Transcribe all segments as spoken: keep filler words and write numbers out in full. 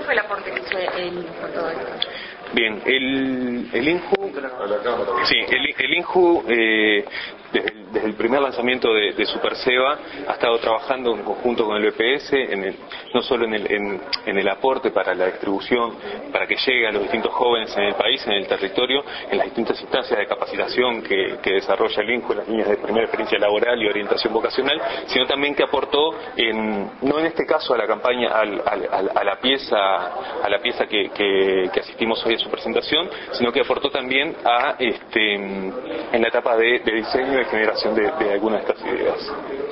fue el aporte que hizo el con todo esto? Bien, el, el INJU, sí, el, el INJU eh, desde, desde el primer lanzamiento de, de Superseba ha estado trabajando en conjunto con el B P S, en el, no solo en el, en, en el aporte para la distribución, para que llegue a los distintos jóvenes en el país, en el territorio, en las distintas instancias de capacitación que, que desarrolla el INJU, en las líneas de primera experiencia laboral y orientación vocacional, sino también que aportó, en, no en este caso a la campaña, al, al, a la pieza, a la pieza que, que, que asistimos hoy a su presentación, sino que aportó también a este en la etapa de, de diseño y generación de, de algunas de estas ideas.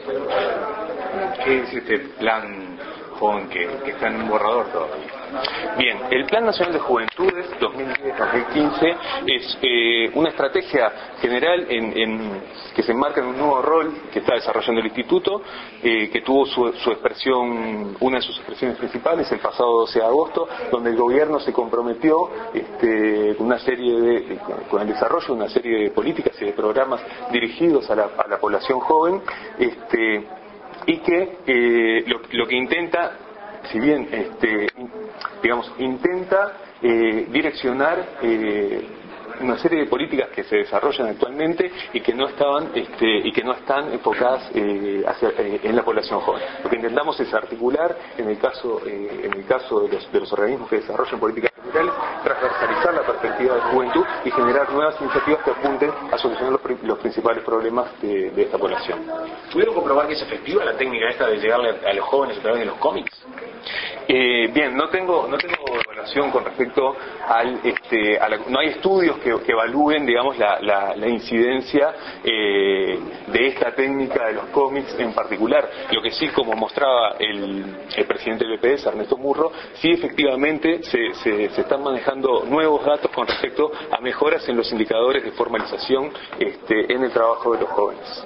¿Qué es este plan joven que, que está en un borrador todavía? Bien, el Plan Nacional de Juventudes dos mil diez a dos mil quince es eh, una estrategia general en, en, que se enmarca en un nuevo rol que está desarrollando el Instituto, eh, que tuvo su, su expresión, una de sus expresiones principales el pasado doce de agosto, donde el gobierno se comprometió este, con una serie de, con el desarrollo de una serie de políticas y de programas dirigidos a la, a la población joven, este, y que eh, lo, lo que intenta, si bien este, digamos, intenta eh, direccionar eh, una serie de políticas que se desarrollan actualmente y que no estaban este, y que no están enfocadas eh, hacia, eh, en la población joven. Lo que intentamos es articular, en el caso eh, en el caso de los, de los organismos que desarrollan políticas generales, transversalizar la perspectiva de juventud y generar nuevas iniciativas que apunten a solucionar los, los principales problemas de, de esta población. ¿Pudieron comprobar que es efectiva la técnica esta de llegarle a los jóvenes a través de los cómics? Eh, bien, no tengo no tengo evaluación con respecto al este a la, no hay estudios que, que evalúen, digamos, la, la, la incidencia eh, de esta técnica de los cómics en particular. Lo que sí, como mostraba el, el presidente del B P S, Ernesto Murro, sí efectivamente se, se, se están manejando nuevos datos con respecto a mejoras en los indicadores de formalización este, en el trabajo de los jóvenes.